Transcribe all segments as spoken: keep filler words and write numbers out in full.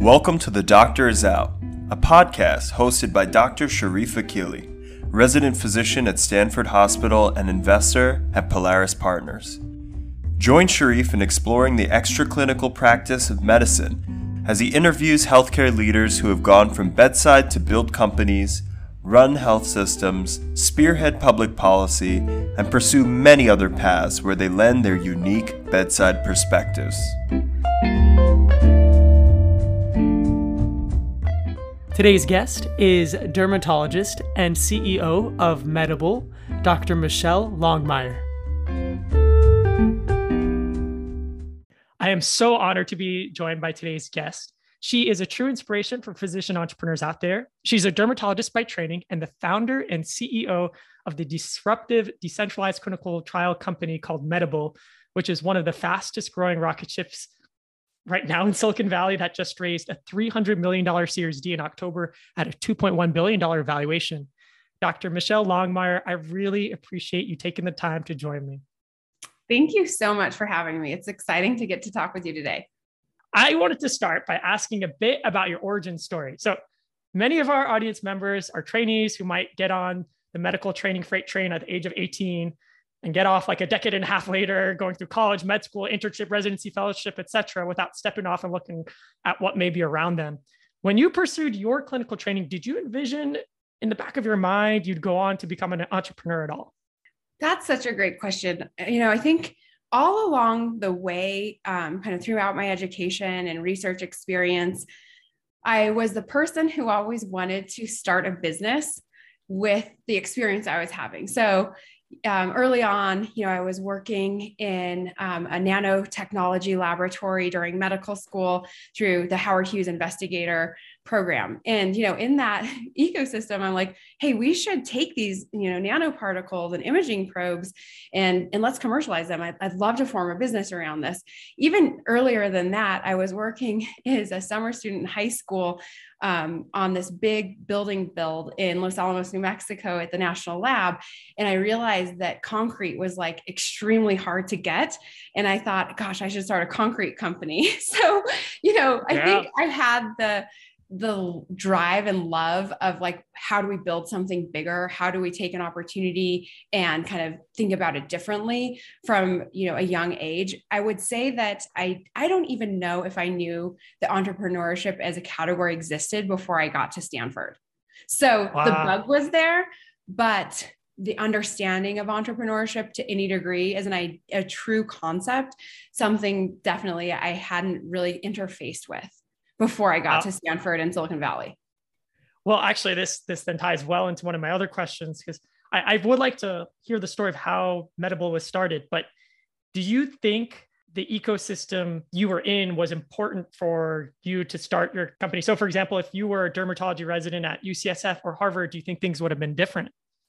Welcome to The Doctor Is Out, a podcast hosted by Doctor Sharif Akili, resident physician at Stanford Hospital and investor at Polaris Partners. Join Sharif in exploring the extraclinical practice of medicine as he interviews healthcare leaders who have gone from bedside to build companies, run health systems, spearhead public policy, and pursue many other paths where they lend their unique bedside perspectives. Today's guest is dermatologist and C E O of Medable, Doctor Michelle Longmire. I am so honored to be joined by today's guest. She is a true inspiration for physician entrepreneurs out there. She's a dermatologist by training and the founder and C E O of the disruptive decentralized clinical trial company called Medable, which is one of the fastest growing rocket ships right now in Silicon Valley that just raised a three hundred million dollars Series D in October at a two point one billion dollars valuation. Doctor Michelle Longmire, I really appreciate you taking the time to join me. Thank you so much for having me. It's exciting to get to talk with you today. I wanted to start by asking a bit about your origin story. So many of our audience members are trainees who might get on the medical training freight train at the age of eighteen and get off like a decade and a half later, going through college, med school, internship, residency, fellowship, et cetera, without stepping off and looking at what may be around them. When you pursued your clinical training, did you envision in the back of your mind you'd go on to become an entrepreneur at all? That's such a great question. You know, I think all along the way, um, kind of throughout my education and research experience, I was the person who always wanted to start a business with the experience I was having. So Um, early on, you know, I was working in um, a nanotechnology laboratory during medical school through the Howard Hughes Investigator Program. And, you know, in that ecosystem, I'm like, hey, we should take these, you know, nanoparticles and imaging probes and, and let's commercialize them. I'd, I'd love to form a business around this. Even earlier than that, I was working as a summer student in high school Um, on this big building build in Los Alamos, New Mexico at the National Lab. And I realized that concrete was like extremely hard to get. And I thought, gosh, I should start a concrete company. So, you know, I yeah. think I had the the drive and love of like, how do we build something bigger? How do we take an opportunity and kind of think about it differently from, you know, a young age? I would say that I, I don't even know if I knew that entrepreneurship as a category existed before I got to Stanford. So wow. The bug was there, but the understanding of entrepreneurship to any degree as an, a true concept, something definitely I hadn't really interfaced with before I got wow. to Stanford and Silicon Valley. Well, actually, this this then ties well into one of my other questions, because I, I would like to hear the story of how Medable was started. But do you think the ecosystem you were in was important for you to start your company? So, for example, if you were a dermatology resident at U C S F or Harvard, do you think things would have been different?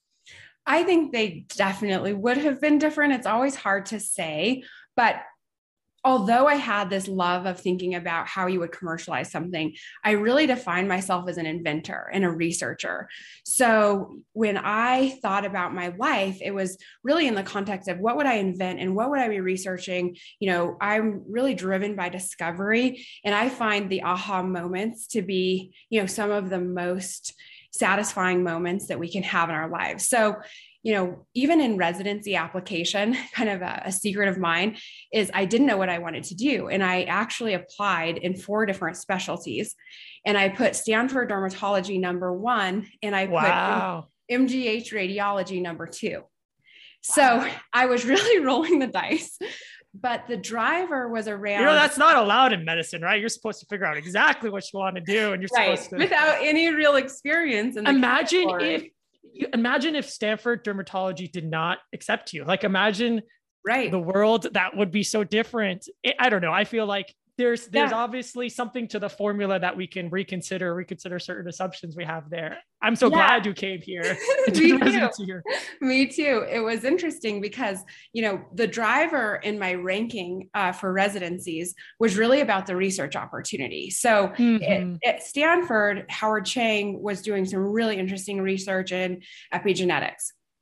I think they definitely would have been different. It's always hard to say, but although I had this love of thinking about how you would commercialize something, I really defined myself as an inventor and a researcher. So when I thought about my life, it was really in the context of what would I invent and what would I be researching? You know, I'm really driven by discovery, and I find the aha moments to be, you know, some of the most satisfying moments that we can have in our lives. So, you know, even in residency application, kind of a, a secret of mine is I didn't know what I wanted to do. And I actually applied in four different specialties. And I put Stanford dermatology number one, and I wow. put M G H radiology number two. So wow. I was really rolling the dice. But the driver was around. You know, that's not allowed in medicine, right? You're supposed to figure out exactly what you want to do. And you're right. supposed to. Without any real experience. In the imagine category. if You imagine if Stanford dermatology did not accept you. Like, imagine right. the world that would be so different. I don't know. I feel like there's there's yeah. obviously something to the formula that we can reconsider, reconsider certain assumptions we have there. I'm so yeah. glad you came here. Me too. Here. Me too. It was interesting because, you know, the driver in my ranking uh, for residencies was really about the research opportunity. So mm-hmm. it, at Stanford, Howard Chang was doing some really interesting research in epigenetics.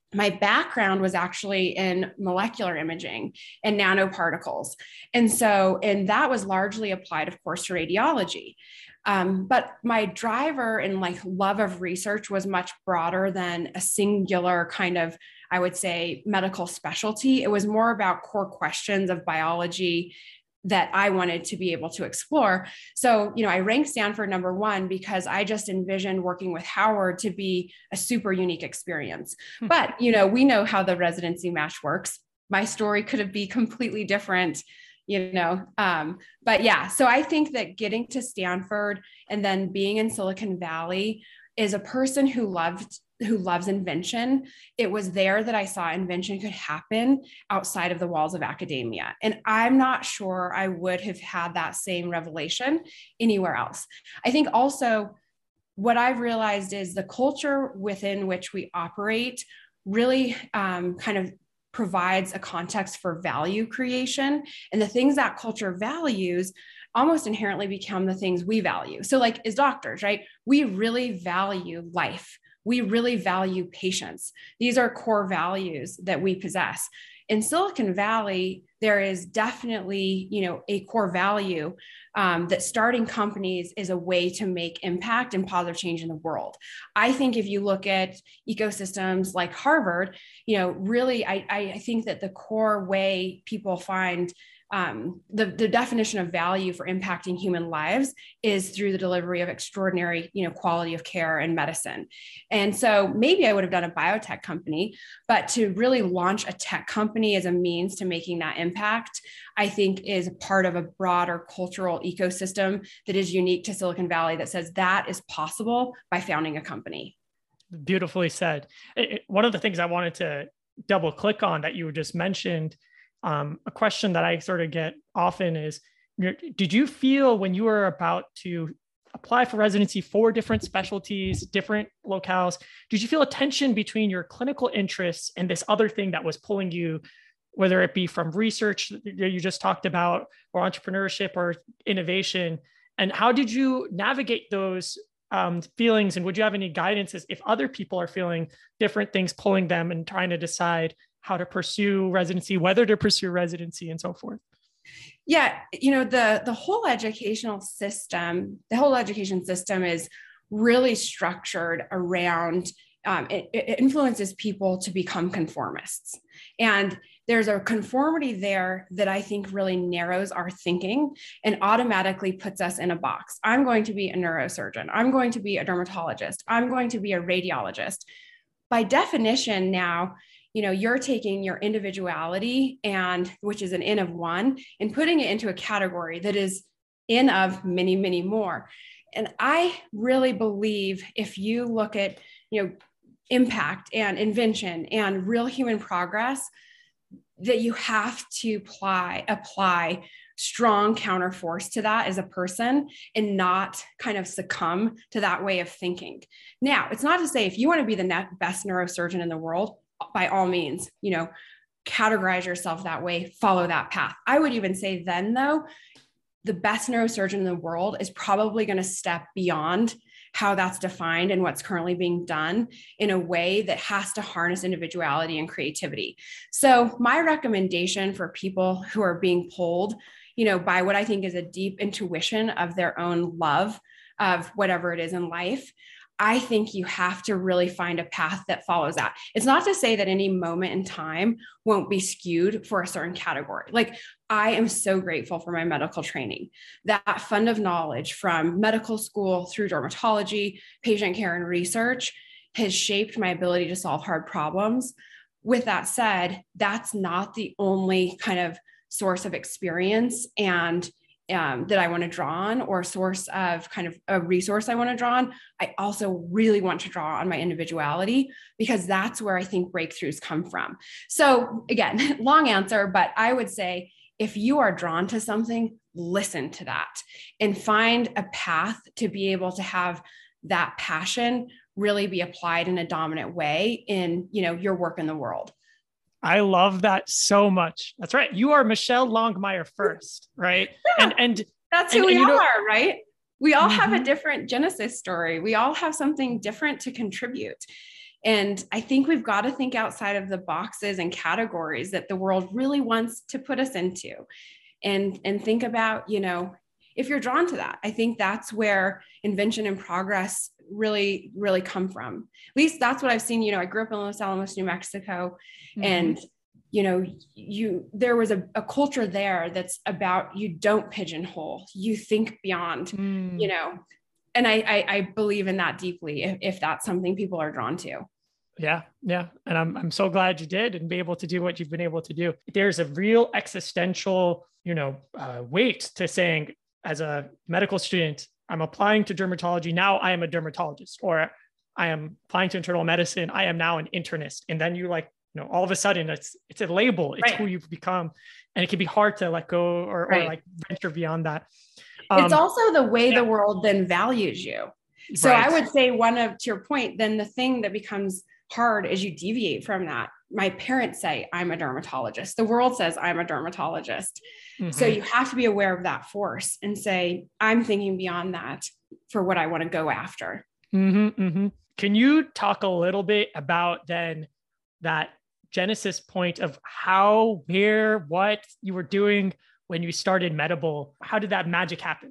my background was actually in molecular imaging and nanoparticles. And so, and that was largely applied, of course, to radiology. Um, but my driver and like love of research was much broader than a singular kind of, I would say, medical specialty. It was more about core questions of biology that I wanted to be able to explore. So, you know, I ranked Stanford number one because I just envisioned working with Howard to be a super unique experience. Hmm. But, you know, we know how the residency match works. My story could have been completely different, you know. Um, but yeah, so I think that getting to Stanford and then being in Silicon Valley is a person who loved who loves invention. It was there that I saw invention could happen outside of the walls of academia. And I'm not sure I would have had that same revelation anywhere else. I think also what I've realized is the culture within which we operate really um, kind of provides a context for value creation. And the things that culture values almost inherently become the things we value. So like as doctors, right? We really value life. We really value patience. These are core values that we possess. In Silicon Valley, there is definitely, you know, a core value um, that starting companies is a way to make impact and positive change in the world. I think if you look at ecosystems like Harvard, you know, really, I, I think that the core way people find Um, the, the definition of value for impacting human lives is through the delivery of extraordinary, you know, quality of care and medicine. And so maybe I would have done a biotech company, but to really launch a tech company as a means to making that impact, I think is part of a broader cultural ecosystem that is unique to Silicon Valley that says that is possible by founding a company. Beautifully said. It, it, one of the things I wanted to double click on that you just mentioned, Um, a question that I sort of get often is, did you feel when you were about to apply for residency for different specialties, different locales, did you feel a tension between your clinical interests and this other thing that was pulling you, whether it be from research that you just talked about or entrepreneurship or innovation? And how did you navigate those um, feelings? And would you have any guidance as if other people are feeling different things pulling them and trying to decide how to pursue residency, whether to pursue residency and so forth? Yeah, you know, the, the whole educational system, the whole education system is really structured around, um, it, it influences people to become conformists. And there's a conformity there that I think really narrows our thinking and automatically puts us in a box. I'm going to be a neurosurgeon. I'm going to be a dermatologist. I'm going to be a radiologist. By definition now, you know, you're taking your individuality and which is an N of one and putting it into a category that is N of many, many more. And I really believe if you look at, you know, impact and invention and real human progress, that you have to apply, apply strong counterforce to that as a person and not kind of succumb to that way of thinking. Now, it's not to say if you want to be the best neurosurgeon in the world, by all means, you know, categorize yourself that way, follow that path. I would even say then though, the best neurosurgeon in the world is probably going to step beyond how that's defined and what's currently being done in a way that has to harness individuality and creativity. So my recommendation for people who are being pulled, you know, by what I think is a deep intuition of their own love of whatever it is in life, I think you have to really find a path that follows that. It's not to say that any moment in time won't be skewed for a certain category. Like I am so grateful for my medical training. That fund of knowledge from medical school through dermatology, patient care, and research has shaped my ability to solve hard problems. With that said, that's not the only kind of source of experience and Um, that I want to draw on or source of kind of a resource I want to draw on. I also really want to draw on my individuality because that's where I think breakthroughs come from. So again, long answer, but I would say if you are drawn to something, listen to that and find a path to be able to have that passion really be applied in a dominant way in, you know, your work in the world. I love that so much. That's right. You are Michelle Longmire first, right? Yeah, and and that's who and, we and, are, know, right? We all mm-hmm. have a different genesis story. We all have something different to contribute. And I think we've got to think outside of the boxes and categories that the world really wants to put us into, and, and think about, you know, if you're drawn to that. I think that's where invention and progress really, really come from. At least that's what I've seen. You know, I grew up in Los Alamos, New Mexico, mm-hmm. and you know, you, there was a, a culture there that's about, you don't pigeonhole, you think beyond, mm. you know, and I, I, I believe in that deeply, if, if that's something people are drawn to. Yeah. Yeah. And I'm, I'm so glad you did and be able to do what you've been able to do. There's a real existential, you know, uh, weight to saying, as a medical student, I'm applying to dermatology. Now I am a dermatologist, or I am applying to internal medicine. I am now an internist. And then you like, you know, all of a sudden it's, it's a label, it's right. who you've become, and it can be hard to let go or, right. or like venture beyond that. Um, it's also the way yeah. the world then values you. So right. I would say one of, to your point, then the thing that becomes hard as you deviate from that. My parents say I'm a dermatologist. The world says I'm a dermatologist. Mm-hmm. So you have to be aware of that force and say, I'm thinking beyond that for what I want to go after. Mm-hmm, mm-hmm. Can you talk a little bit about then that genesis point of how, where, what you were doing when you started Medable? How did that magic happen?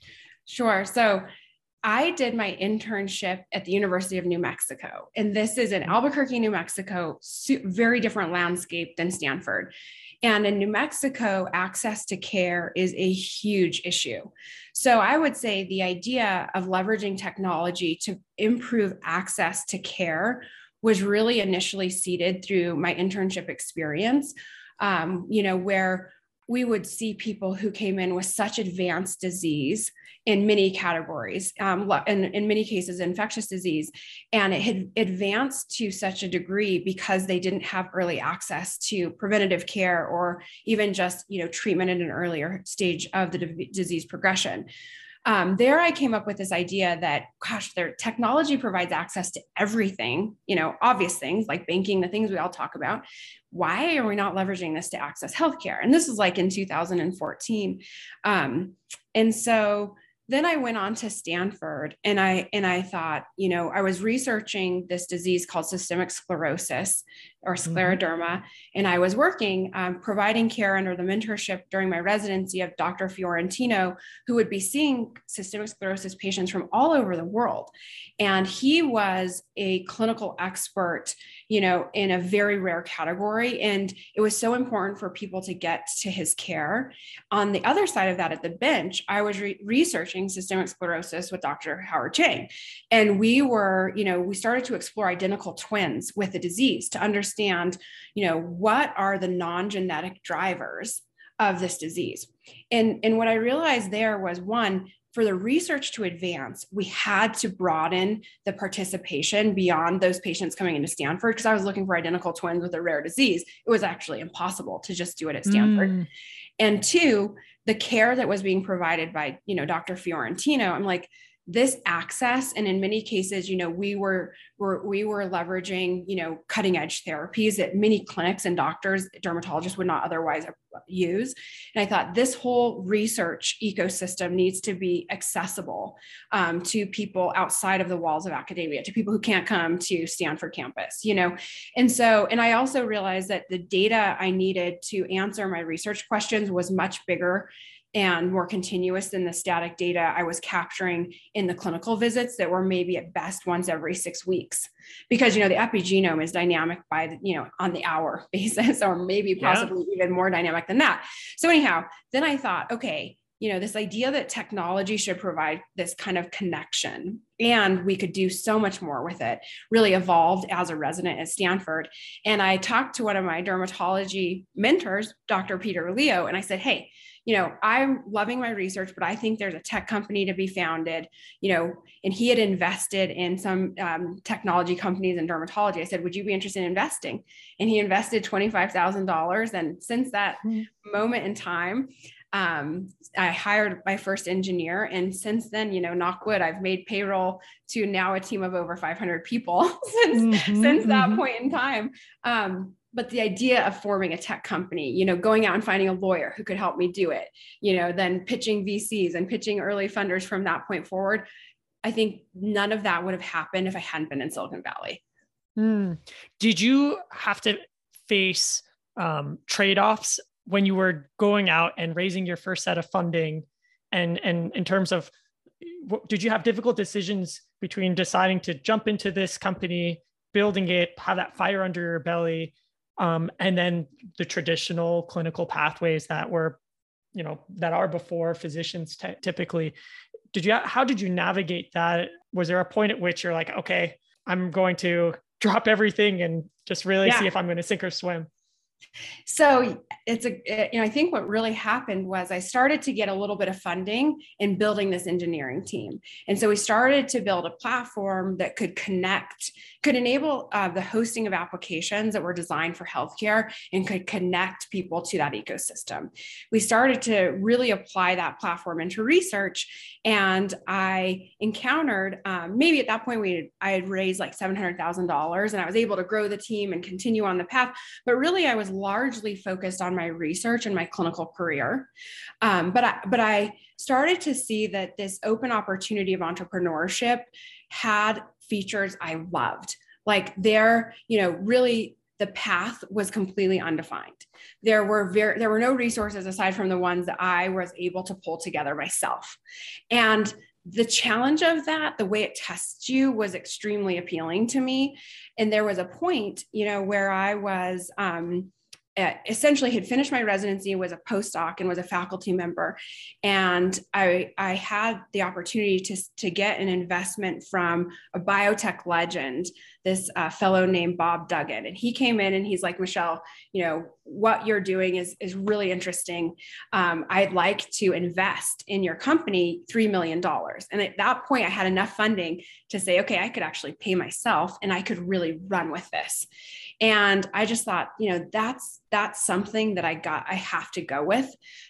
Sure. So I did my internship at the University of New Mexico, and this is in Albuquerque, New Mexico, very different landscape than Stanford. And in New Mexico, access to care is a huge issue. So I would say the idea of leveraging technology to improve access to care was really initially seeded through my internship experience, um, you know, where we would see people who came in with such advanced disease in many categories, um, in, in many cases, infectious disease. And it had advanced to such a degree because they didn't have early access to preventative care, or even just, you know, treatment at an earlier stage of the d- disease progression. Um, there I came up with this idea that, gosh, their technology provides access to everything, you know, obvious things like banking, the things we all talk about. Why are we not leveraging this to access healthcare? And this is like in two thousand fourteen. Um, and so then I went on to Stanford, and I and I thought, you know, I was researching this disease called systemic sclerosis, or scleroderma, mm-hmm. and I was working, um, providing care under the mentorship during my residency of Doctor Fiorentino, who would be seeing systemic sclerosis patients from all over the world. And he was a clinical expert, you know, in a very rare category. And it was so important for people to get to his care. On the other side of that, at the bench, I was re- researching systemic sclerosis with Doctor Howard Chang. And we were, you know, we started to explore identical twins with the disease to understand understand, you know, what are the non-genetic drivers of this disease. And, and what I realized there was, one, for the research to advance, we had to broaden the participation beyond those patients coming into Stanford, because I was looking for identical twins with a rare disease. It was actually impossible to just do it at Stanford. Mm. And two, the care that was being provided by, you know, Doctor Fiorentino, I'm like, this access, and in many cases, you know, we were, were we were leveraging, you know, cutting edge therapies that many clinics and doctors, dermatologists would not otherwise use. And I thought this whole research ecosystem needs to be accessible um, to people outside of the walls of academia, to people who can't come to Stanford campus, you know. And so, and I also realized that the data I needed to answer my research questions was much bigger and more continuous than the static data I was capturing in the clinical visits that were maybe at best once every six weeks. Because, you know, the epigenome is dynamic by, the, you know, on the hour basis, or maybe possibly yeah. even more dynamic than that. So anyhow, then I thought, okay, you know, this idea that technology should provide this kind of connection and we could do so much more with it really evolved as a resident at Stanford. And I talked to one of my dermatology mentors, Doctor Peter Leo, and I said, hey, you know, I'm loving my research, but I think there's a tech company to be founded, you know, and he had invested in some um, technology companies in dermatology. I said, would you be interested in investing? And he invested twenty-five thousand dollars. And since that mm-hmm. moment in time, um, I hired my first engineer. And since then, you know, knock wood, I've made payroll to now a team of over five hundred people since, mm-hmm, since that mm-hmm. point in time. Um, But the idea of forming a tech company, you know, going out and finding a lawyer who could help me do it, you know, then pitching V Cs and pitching early funders from that point forward, I think none of that would have happened if I hadn't been in Silicon Valley. Mm. Did you have to face um, trade-offs when you were going out and raising your first set of funding? And, and in terms of, did you have difficult decisions between deciding to jump into this company, building it, have that fire under your belly, um, and then the traditional clinical pathways that were, you know, that are before physicians t- typically? Did you, how did you navigate that? Was there a point at which you're like, okay, I'm going to drop everything and just really Yeah. see if I'm going to sink or swim? So it's a, you know, I think what really happened was I started to get a little bit of funding in building this engineering team. And so we started to build a platform that could connect, could enable uh, the hosting of applications that were designed for healthcare and could connect people to that ecosystem. We started to really apply that platform into research. And I encountered, um, maybe at that point, we had, I had raised like seven hundred thousand dollars and I was able to grow the team and continue on the path. But really, I was largely focused on my research and my clinical career. Um, but, I, but I started to see that this open opportunity of entrepreneurship had features I loved. Like there, you know, really the path was completely undefined. There were very, there were no resources aside from the ones that I was able to pull together myself. And the challenge of that, the way it tests you, was extremely appealing to me. And there was a point, you know, where I was, um, essentially had finished my residency, was a postdoc and was a faculty member. And I, I had the opportunity to, to get an investment from a biotech legend, this uh, fellow named Bob Duggan. And he came in and he's like, Michelle, you know, what you're doing is, is really interesting. Um, I'd like to invest in your company three million dollars. And at that point, I had enough funding to say, okay, I could actually pay myself and I could really run with this. And I just thought, you know, that's, that's something that I got, I have to go with.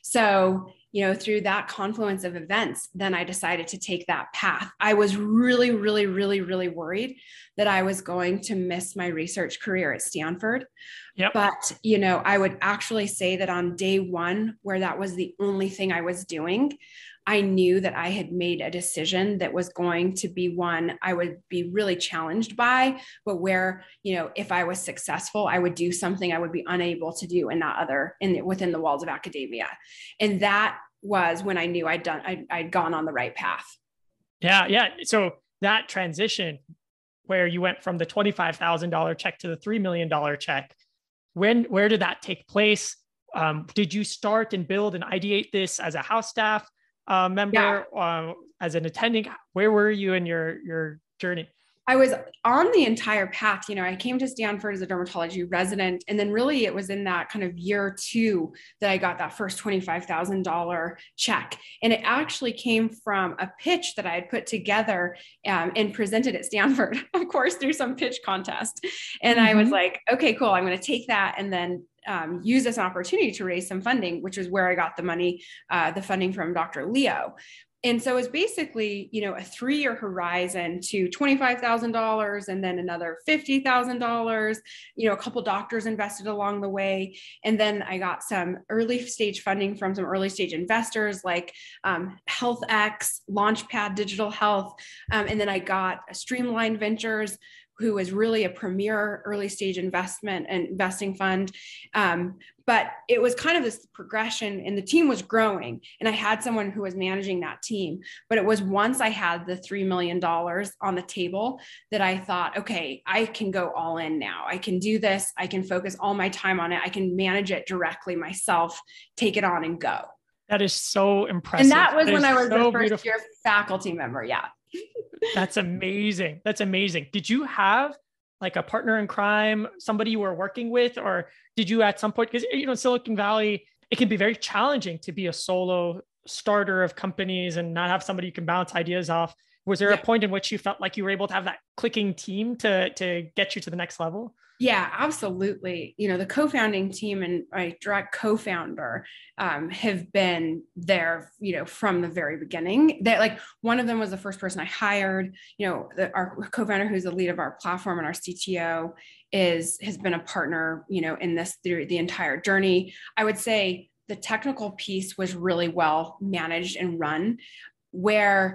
So, you know, through that confluence of events, then I decided to take that path. I was really, really, really, really worried that I was going to miss my research career at Stanford. Yep. But, you know, I would actually say that on day one, where that was the only thing I was doing, I knew that I had made a decision that was going to be one I would be really challenged by, but where, you know, if I was successful, I would do something I would be unable to do in that other, in the, within the walls of academia. And that was when I knew I'd done, I'd, I'd gone on the right path. Yeah. Yeah. So that transition where you went from the twenty-five thousand dollars check to the three million dollars check, when, where did that take place? Um, did you start and build and ideate this as a house staff Uh, member, yeah. uh, as an attending? Where were you in your your journey? I was on the entire path. You know, I came to Stanford as a dermatology resident, and then really it was in that kind of year two that I got that first twenty-five thousand dollars check. And it actually came from a pitch that I had put together um, and presented at Stanford, of course, through some pitch contest. And mm-hmm. I was like, okay, cool. I'm going to take that and then Um, use this opportunity to raise some funding, which is where I got the money, uh, the funding from Doctor Leo. And so it's basically, you know, a three-year horizon to twenty-five thousand dollars and then another fifty thousand dollars, you know, a couple doctors invested along the way. And then I got some early stage funding from some early stage investors like um, HealthX, Launchpad Digital Health. Um, and then I got Streamline Ventures, who was really a premier early stage investment and investing fund. Um, but it was kind of this progression and the team was growing and I had someone who was managing that team. But it was once I had the three million dollars on the table that I thought, okay, I can go all in now. I can do this. I can focus all my time on it. I can manage it directly myself, take it on and go. That is so impressive. And that was that when I was so the first beautiful. year faculty member. Yeah. That's amazing. That's amazing. Did you have like a partner in crime, somebody you were working with, or did you at some point, because, you know, Silicon Valley, it can be very challenging to be a solo starter of companies and not have somebody you can bounce ideas off. Was there yeah. a point in which you felt like you were able to have that clicking team to, to get you to the next level? Yeah, absolutely. You know, the co-founding team and my direct co-founder um, have been there, you know, from the very beginning. That like one of them was the first person I hired. You know, the, our co-founder, who's the lead of our platform and our C T O, is has been a partner, you know, in this through the entire journey. I would say the technical piece was really well managed and run, where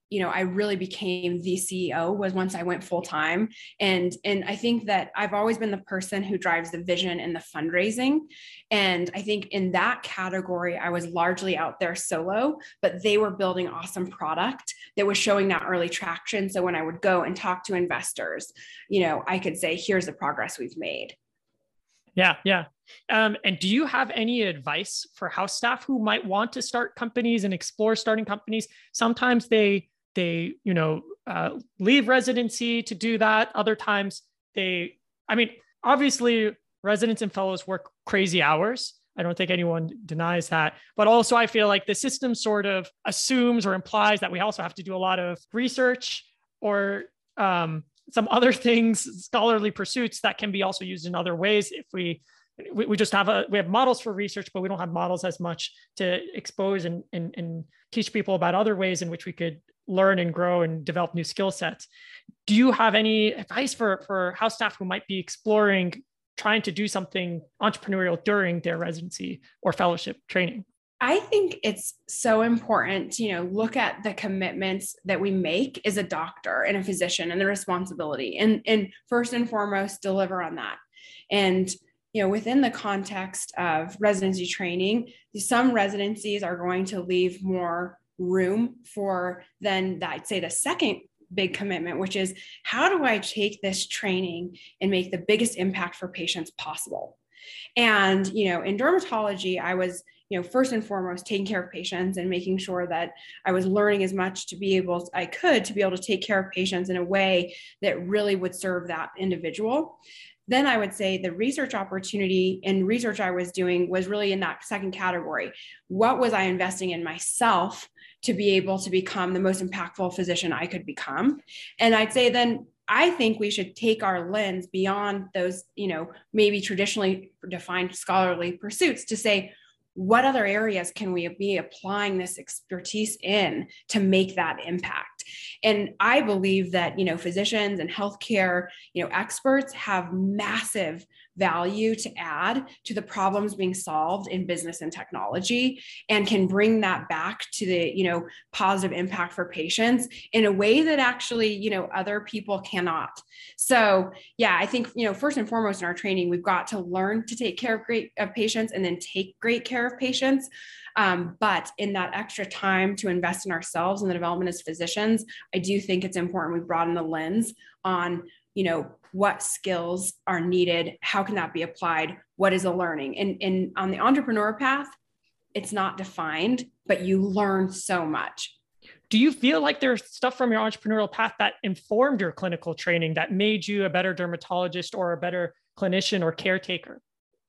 you know, I really became the C E O was once I went full time. And, and I think that I've always been the person who drives the vision and the fundraising. And I think in that category, I was largely out there solo, but they were building awesome product that was showing that early traction. So when I would go and talk to investors, you know, I could say, here's the progress we've made. Yeah, yeah. Um, and do you have any advice for house staff who might want to start companies and explore starting companies? Sometimes they they, you know, uh, leave residency to do that. Other times they, I mean, obviously residents and fellows work crazy hours. I don't think anyone denies that. But also I feel like the system sort of assumes or implies that we also have to do a lot of research or um, some other things, scholarly pursuits that can be also used in other ways. If we, we, we just have a, we have models for research, but we don't have models as much to expose and, and, and teach people about other ways in which we could learn and grow and develop new skill sets. Do you have any advice for, for house staff who might be exploring trying to do something entrepreneurial during their residency or fellowship training? I think it's so important to, you know, look at the commitments that we make as a doctor and a physician and the responsibility, and, and first and foremost, deliver on that. And, you know, within the context of residency training, some residencies are going to leave more room for then that, I'd say the second big commitment, which is how do I take this training and make the biggest impact for patients possible? And, you know, in dermatology, I was, you know, first and foremost, taking care of patients and making sure that I was learning as much to be able, I could, to be able to take care of patients in a way that really would serve that individual. Then I would say the research opportunity and research I was doing was really in that second category. What was I investing in myself to be able to become the most impactful physician I could become? And I'd say then I think we should take our lens beyond those, you know, maybe traditionally defined scholarly pursuits to say, what other areas can we be applying this expertise in to make that impact? And I believe that, you know, physicians and healthcare, you know, experts have massive value to add to the problems being solved in business and technology, and can bring that back to the, you know, positive impact for patients in a way that actually, you know, other people cannot. So yeah, I think, you know, first and foremost in our training, we've got to learn to take care of great of patients and then take great care of patients. Um, but in that extra time to invest in ourselves and the development as physicians, I do think it's important we broaden the lens on, you know, what skills are needed, how can that be applied, what is the learning? And, and on the entrepreneur path, it's not defined, but you learn so much. Do you feel like there's stuff from your entrepreneurial path that informed your clinical training that made you a better dermatologist or a better clinician or caretaker?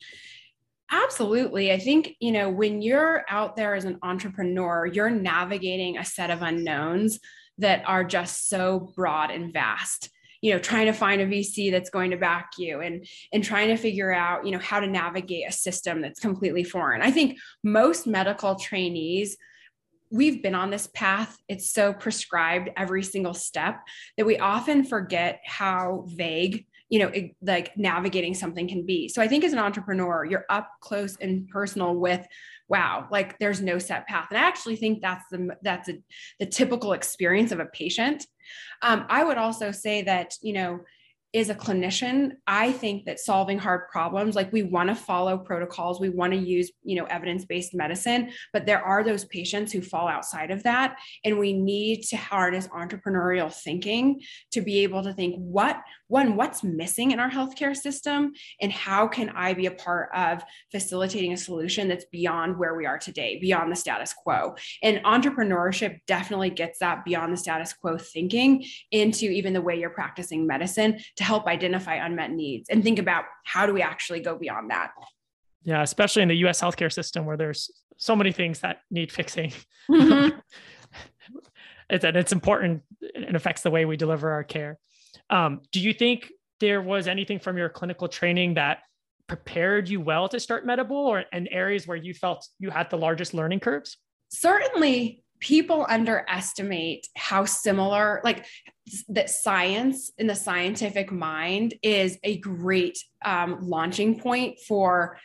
Absolutely. I think, you know, when you're out there as an entrepreneur, you're navigating a set of unknowns that are just so broad and vast. You know, trying to find a V C that's going to back you, and, and trying to figure out, you know, how to navigate a system that's completely foreign. I think most medical trainees, we've been on this path. It's so prescribed every single step that we often forget how vague, you know, it, like navigating something can be. So I think as an entrepreneur, you're up close and personal with, wow, like there's no set path. And I actually think that's the, that's a, the typical experience of a patient. Um, I would also say that, you know, as a clinician, I think that solving hard problems, like we want to follow protocols, we want to use, you know, evidence-based medicine, but there are those patients who fall outside of that. And we need to harness entrepreneurial thinking to be able to think what, one, what's missing in our healthcare system, and how can I be a part of facilitating a solution that's beyond where we are today, beyond the status quo. And entrepreneurship definitely gets that beyond the status quo thinking into even the way you're practicing medicine, to help identify unmet needs and think about how do we actually go beyond that. Yeah, especially in the U S healthcare system where there's so many things that need fixing. Mm-hmm. it's, and it's important and affects the way we deliver our care. Um, do you think there was anything from your clinical training that prepared you well to start Medable, or in areas where you felt you had the largest learning curves? Certainly, people underestimate how similar, like that science in the scientific mind is a great um, launching point for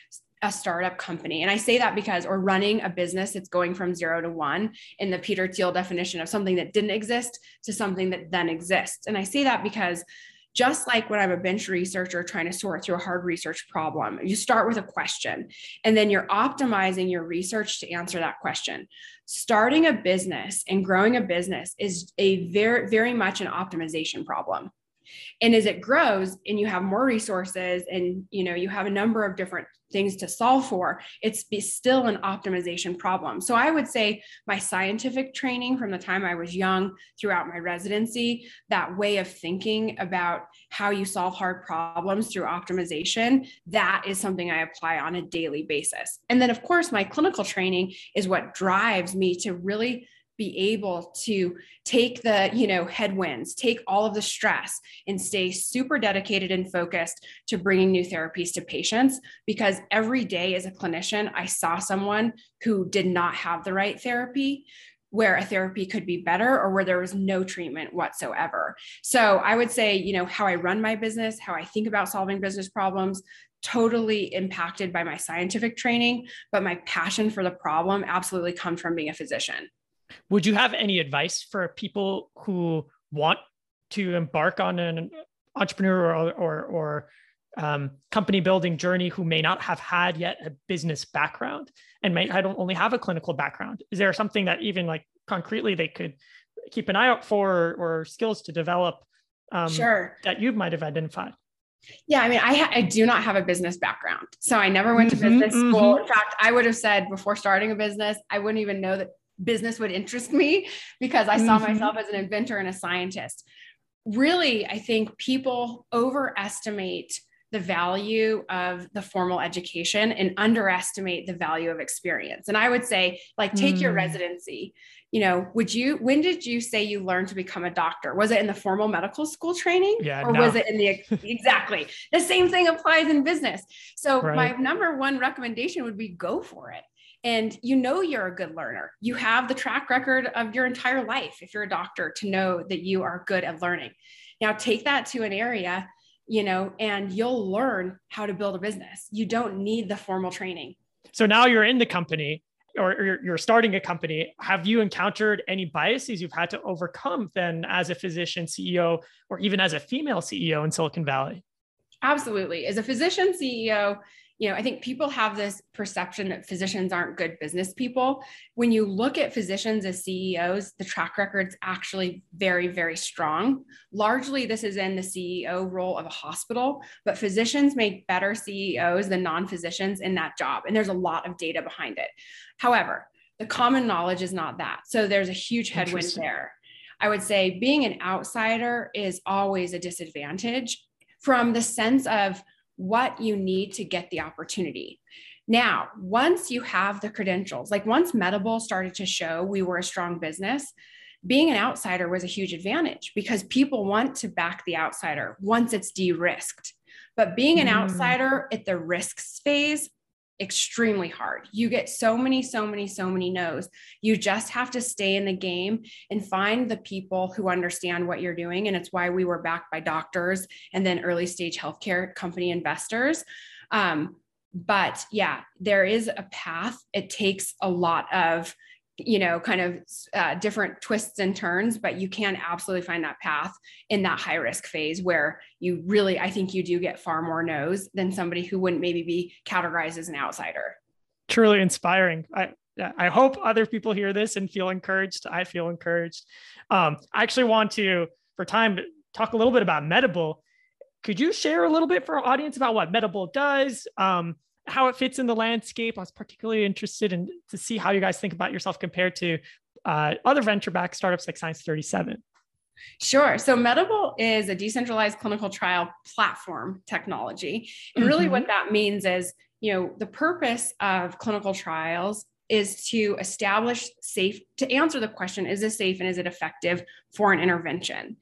a startup company. And I say that because, or running a business that's going from zero to one in the Peter Thiel definition of something that didn't exist to something that then exists. And I say that because just like when I'm a bench researcher trying to sort through a hard research problem, you start with a question and then you're optimizing your research to answer that question. Starting a business and growing a business is a very, very much an optimization problem. And as it grows and you have more resources and, you know, you have a number of different things to solve for, it's still an optimization problem. So I would say my scientific training from the time I was young throughout my residency, that way of thinking about how you solve hard problems through optimization, that is something I apply on a daily basis. And then of course, my clinical training is what drives me to really be able to take the, you know, headwinds, take all of the stress and stay super dedicated and focused to bringing new therapies to patients. Because every day as a clinician, I saw someone who did not have the right therapy, where a therapy could be better or where there was no treatment whatsoever. So I would say, you know, how I run my business, how I think about solving business problems, totally impacted by my scientific training, but my passion for the problem absolutely comes from being a physician. Would you have any advice for people who want to embark on an entrepreneur or, or, or um, company building journey who may not have had yet a business background and may I don't only have a clinical background? Is there something that even like concretely they could keep an eye out for or, or skills to develop um, sure. that you might have identified? Yeah, I mean, I, ha- I do not have a business background. So I never went to mm-hmm, business school. Mm-hmm. In fact, I would have said before starting a business, I wouldn't even know that business would interest me because I saw mm-hmm. myself as an inventor and a scientist. Really, I think people overestimate the value of the formal education and underestimate the value of experience. And I would say, like, take mm. your residency. You know, would you, when did you say you learned to become a doctor? Was it in the formal medical school training? Yeah, or no. was it in the, exactly. The same thing applies in business. So right. my number one recommendation would be go for it. And you know you're a good learner. You have the track record of your entire life, if you're a doctor, to know that you are good at learning. Now take that to an area, you know, and you'll learn how to build a business. You don't need the formal training. So now you're in the company or you're starting a company. Have you encountered any biases you've had to overcome then as a physician C E O or even as a female C E O in Silicon Valley? Absolutely. As a physician C E O, you know, I think people have this perception that physicians aren't good business people. When you look at physicians as C E Os, the track record's actually very, very strong. Largely, this is in the C E O role of a hospital, but physicians make better C E Os than non-physicians in that job. And there's a lot of data behind it. However, the common knowledge is not that. So there's a huge headwind there. I would say being an outsider is always a disadvantage from the sense of what you need to get the opportunity. Now, once you have the credentials, like once Medable started to show we were a strong business, being an outsider was a huge advantage because people want to back the outsider once it's de-risked. But being an mm. outsider at the risks phase, extremely hard. You get so many, so many, so many no's. You just have to stay in the game and find the people who understand what you're doing. And it's why we were backed by doctors and then early stage healthcare company investors. Um, but yeah, there is a path. It takes a lot of, you know, kind of uh, different twists and turns, but you can absolutely find that path in that high risk phase where you really, I think you do get far more no's than somebody who wouldn't maybe be categorized as an outsider. Truly inspiring. I, I hope other people hear this and feel encouraged. I feel encouraged. Um, I actually want to, for time, talk a little bit about Medable. Could you share a little bit for our audience about what Medable does? Um, how it fits in the landscape? I was particularly interested in to see how you guys think about yourself compared to uh, other venture-backed startups like Science thirty-seven. Sure. So Medable is a decentralized clinical trial platform technology. And really mm-hmm. what that means is, you know, the purpose of clinical trials is to establish safe, to answer the question, is this safe and is it effective for an intervention?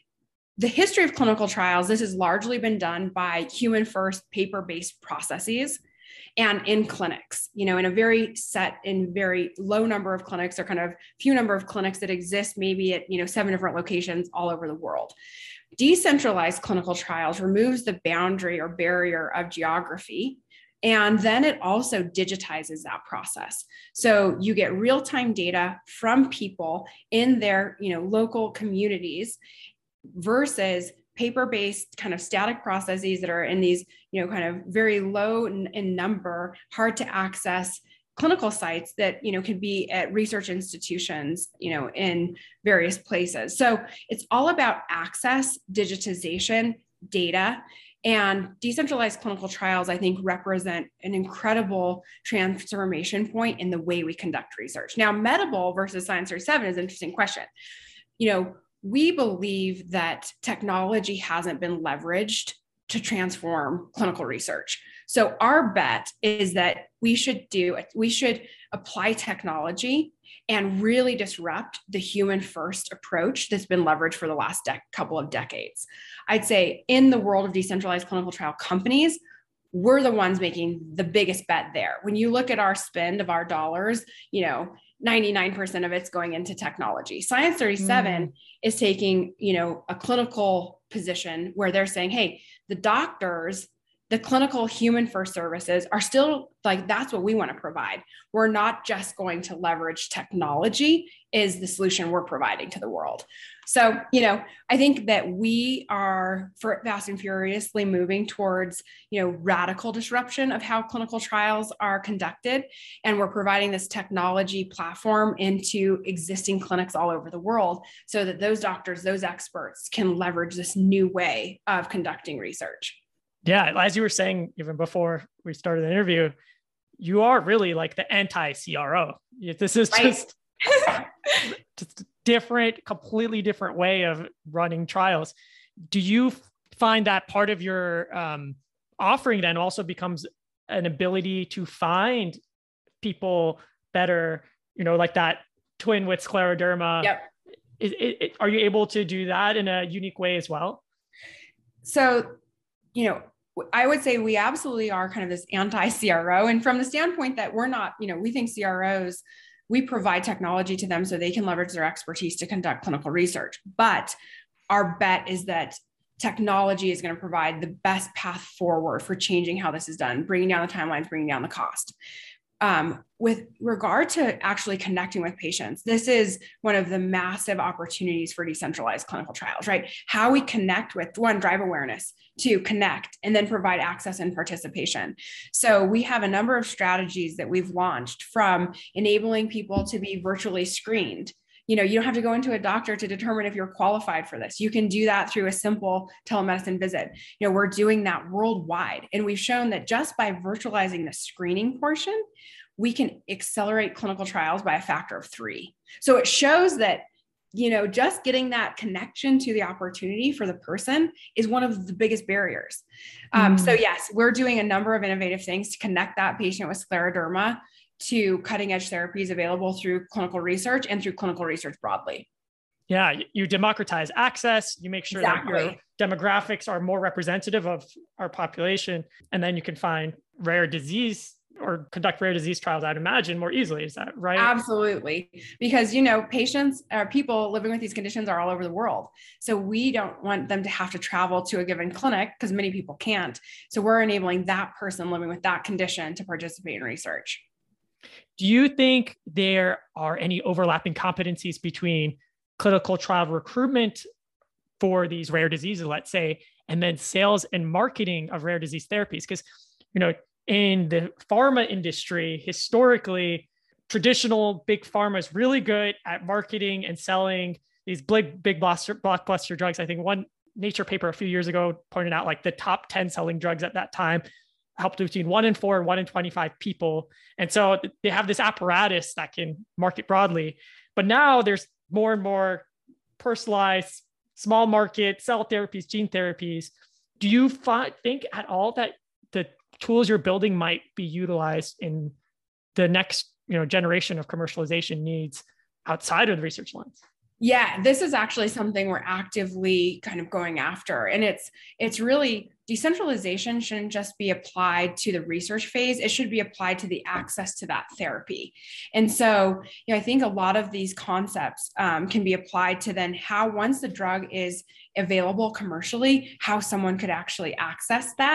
The history of clinical trials, this has largely been done by human first paper-based processes and in clinics, you know, in a very set in very low number of clinics or kind of few number of clinics that exist maybe at, you know, seven different locations all over the world. Decentralized clinical trials removes the boundary or barrier of geography And then it also digitizes that process. So you get real-time data from people in their, you know, local communities versus paper-based kind of static processes that are in these, you know, kind of very low in, in number, hard to access clinical sites that, you know, can be at research institutions, you know, in various places. So it's all about access, digitization, data. And decentralized clinical trials, I think, represent an incredible transformation point in the way we conduct research. Now, Medable versus Science thirty-seven is an interesting question. You know, we believe that technology hasn't been leveraged to transform clinical research. So our bet is that we should do it. We should apply technology and really disrupt the human first approach that's been leveraged for the last de- couple of decades. I'd say in the world of decentralized clinical trial companies, we're the ones making the biggest bet there. When you look at our spend of our dollars, you know, ninety-nine percent of it's going into technology. Science thirty-seven mm. is taking, you know, a clinical position where they're saying, hey, the doctors, the clinical human first services are still like, that's what we want to provide. We're not just going to leverage technology is the solution we're providing to the world. So, you know, I think that we are for fast and furiously moving towards, you know, radical disruption of how clinical trials are conducted. And we're providing this technology platform into existing clinics all over the world so that those doctors, those experts can leverage this new way of conducting research. Yeah, as you were saying, even before we started the interview, you are really like the anti-C R O. This is right. just, just a different, completely different way of running trials. Do you find that part of your um, offering then also becomes an ability to find people better, you know, like that twin with scleroderma? Yep. Is, is, are you able to do that in a unique way as well? So, you know, I would say we absolutely are kind of this anti-C R O. And from the standpoint that we're not, you know, we think C R Os, we provide technology to them so they can leverage their expertise to conduct clinical research. But our bet is that technology is going to provide the best path forward for changing how this is done, bringing down the timelines, bringing down the cost. Um, with regard to actually connecting with patients, this is one of the massive opportunities for decentralized clinical trials, right? How we connect with, one, drive awareness, two, connect, and then provide access and participation. So we have a number of strategies that we've launched, from enabling people to be virtually screened. You know, you don't have to go into a doctor to determine if you're qualified for this. You can do that through a simple telemedicine visit. You know, we're doing that worldwide. And we've shown that just by virtualizing the screening portion, we can accelerate clinical trials by a factor of three. So it shows that, you know, just getting that connection to the opportunity for the person is one of the biggest barriers. Um, mm. So yes, we're doing a number of innovative things to connect that patient with scleroderma to cutting edge therapies available through clinical research and through clinical research broadly. Yeah, you democratize access, you make sure exactly. that your demographics are more representative of our population, and then you can find rare disease or conduct rare disease trials, I'd imagine, more easily. Is that right? Absolutely. Because, you know, patients or people living with these conditions are all over the world. So we don't want them to have to travel to a given clinic because many people can't. So we're enabling that person living with that condition to participate in research. Do you think there are any overlapping competencies between clinical trial recruitment for these rare diseases, let's say, and then sales and marketing of rare disease therapies? Because, you know, in the pharma industry, historically, traditional big pharma is really good at marketing and selling these big, big blockbuster, blockbuster drugs. I think one Nature paper a few years ago pointed out like the top ten selling drugs at that time helped between one in four and one in twenty-five people. And so they have this apparatus that can market broadly. But now there's more and more personalized, small market cell therapies, gene therapies. Do you find, think at all that the tools you're building might be utilized in the next, you know, generation of commercialization needs outside of the research lines? Yeah, this is actually something we're actively kind of going after. And it's it's really, decentralization shouldn't just be applied to the research phase. It should be applied to the access to that therapy. And so, you know, I think a lot of these concepts um, can be applied to then how, once the drug is available commercially, how someone could actually access that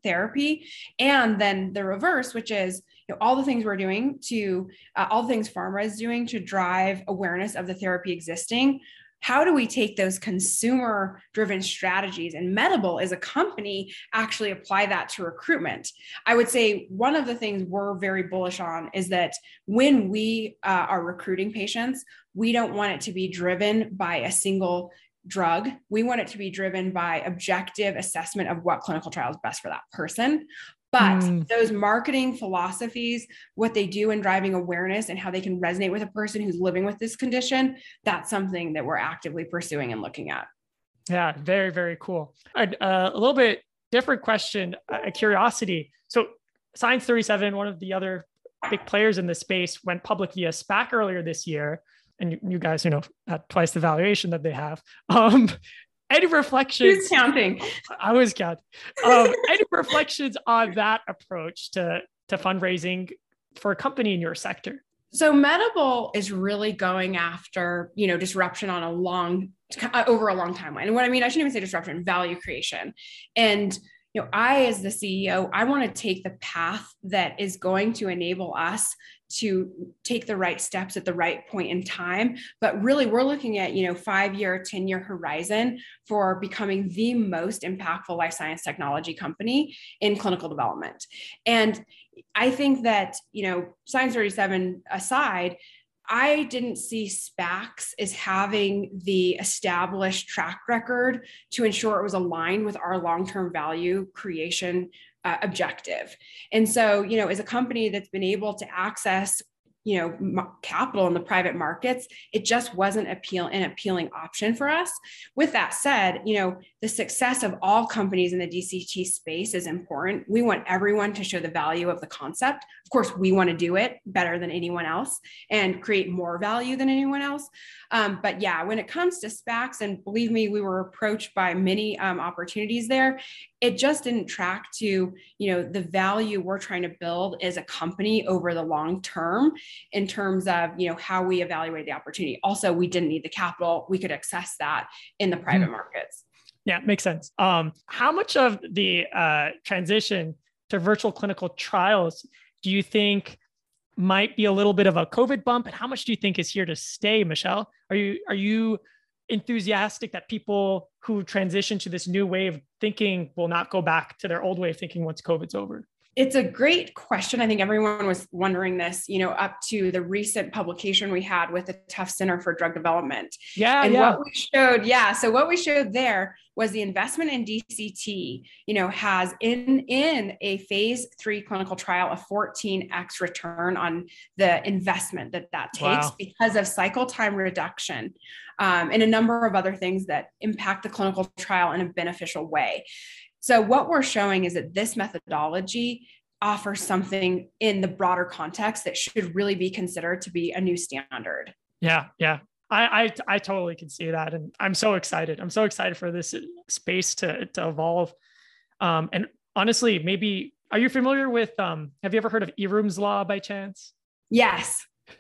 therapy. And then the reverse, which is, you know, all the things we're doing to, uh, all the things pharma is doing to drive awareness of the therapy existing. How do we take those consumer driven strategies, and Medable as a company actually apply that to recruitment? I would say one of the things we're very bullish on is that when we uh, are recruiting patients, we don't want it to be driven by a single drug. We want it to be driven by objective assessment of what clinical trial is best for that person. But mm. those marketing philosophies, what they do in driving awareness and how they can resonate with a person who's living with this condition, that's something that we're actively pursuing and looking at. Yeah, very, very cool. Uh, a little bit different question, a curiosity. So Science thirty-seven, one of the other big players in this space, went public via SPAC earlier this year. And you, you guys, you know, at twice the valuation that they have. Um, Any reflections? Who's counting? I was counting. Um, any reflections on that approach to, to fundraising for a company in your sector? So Medable is really going after, you know, disruption on a long, uh, over a long timeline. And what I mean, I shouldn't even say disruption, value creation. And, you know, I, as the C E O, I want to take the path that is going to enable us to take the right steps at the right point in time. But really, we're looking at, you know, five-year, ten-year horizon for becoming the most impactful life science technology company in clinical development. And I think that, you know, Science thirty-seven aside, I didn't see SPACs as having the established track record to ensure it was aligned with our long-term value creation uh, objective. And so, you know, as a company that's been able to access, you know, m- capital in the private markets, it just wasn't appeal an appealing option for us. With that said, you know, the success of all companies in the D C T space is important. We want everyone to show the value of the concept. Of course, we want to do it better than anyone else and create more value than anyone else. Um, but yeah, when it comes to SPACs, and believe me, we were approached by many um, opportunities there. It just didn't track to, you know, the value we're trying to build as a company over the long term in terms of, you know, how we evaluate the opportunity. Also, we didn't need the capital. We could access that in the private mm-hmm. markets. Yeah, makes sense. Um, how much of the uh, transition to virtual clinical trials do you think might be a little bit of a COVID bump, and how much do you think is here to stay, Michelle? Are you are you enthusiastic that people who transition to this new way of thinking will not go back to their old way of thinking once COVID's over? It's a great question. I think everyone was wondering this, you know, up to the recent publication we had with the Tufts Center for Drug Development. Yeah, and yeah. what we showed, yeah. So what we showed there was the investment in D C T, you know, has in, in a phase three clinical trial a fourteen x return on the investment that that takes wow. because of cycle time reduction um, and a number of other things that impact the clinical trial in a beneficial way. So what we're showing is that this methodology offers something in the broader context that should really be considered to be a new standard. Yeah, yeah. I, I I totally can see that. And I'm so excited. I'm so excited for this space to, to evolve. Um, and honestly, maybe, are you familiar with, um, have you ever heard of Eroom's Law by chance? Yes.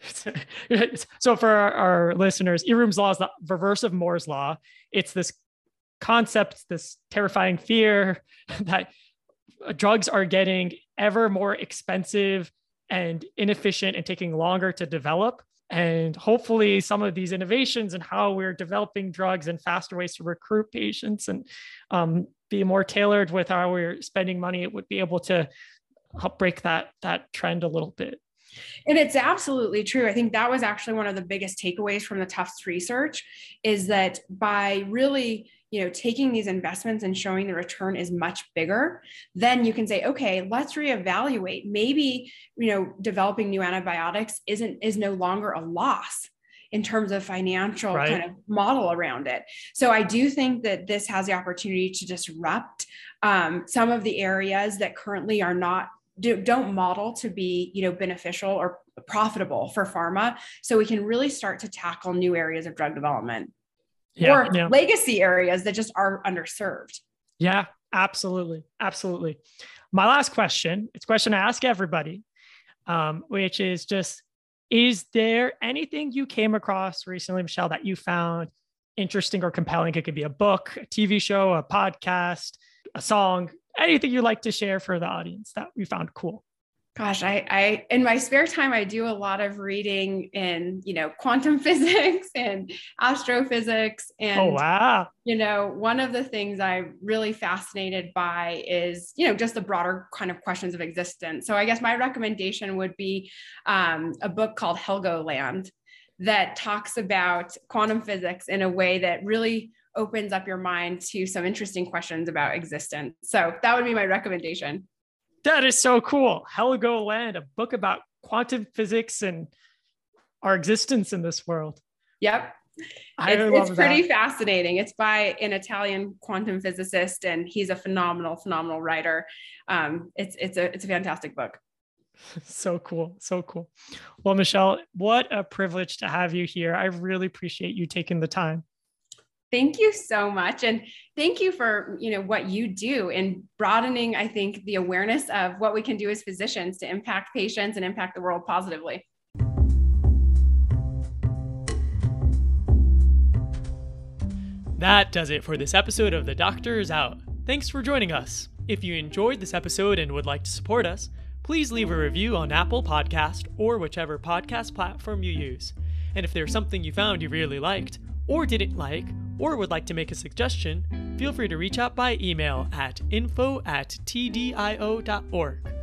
So for our, our listeners, Eroom's Law is the reverse of Moore's Law. It's this concept, this terrifying fear that drugs are getting ever more expensive and inefficient and taking longer to develop. And hopefully some of these innovations and how we're developing drugs and faster ways to recruit patients and um, be more tailored with how we're spending money, it would be able to help break that, that trend a little bit. And it's absolutely true. I think that was actually one of the biggest takeaways from the Tufts research is that by really, you know, taking these investments and showing the return is much bigger, then you can say, okay, let's reevaluate. Maybe, you know, developing new antibiotics isn't, is no longer a loss in terms of financial right. kind of model around it. So I do think that this has the opportunity to disrupt um, some of the areas that currently are not Do, don't model to be, you know, beneficial or profitable for pharma. So we can really start to tackle new areas of drug development yeah, or yeah. legacy areas that just are underserved. Yeah, absolutely. Absolutely. My last question, it's a question I ask everybody, um, which is just, is there anything you came across recently, Michelle, that you found interesting or compelling? It could be a book, a T V show, a podcast, a song, anything you'd like to share for the audience that we found cool? Gosh, I, I, in my spare time, I do a lot of reading in, you know, quantum physics and astrophysics. And, oh, wow. you know, one of the things I'm really fascinated by is, you know, just the broader kind of questions of existence. So I guess my recommendation would be um, a book called Helgoland that talks about quantum physics in a way that really opens up your mind to some interesting questions about existence. So that would be my recommendation. That is so cool. Helgoland, a book about quantum physics and our existence in this world. Yep. I it's, love it's pretty that. fascinating. It's by an Italian quantum physicist, and he's a phenomenal, phenomenal writer. Um, it's, it's, a, it's a fantastic book. So cool. So cool. Well, Michelle, what a privilege to have you here. I really appreciate you taking the time. Thank you so much. And thank you for, you know, what you do in broadening, I think, the awareness of what we can do as physicians to impact patients and impact the world positively. That does it for this episode of The Doctor is Out. Thanks for joining us. If you enjoyed this episode and would like to support us, please leave a review on Apple Podcast or whichever podcast platform you use. And if there's something you found you really liked, or didn't like, or would like to make a suggestion, feel free to reach out by email at info at tdio dot org.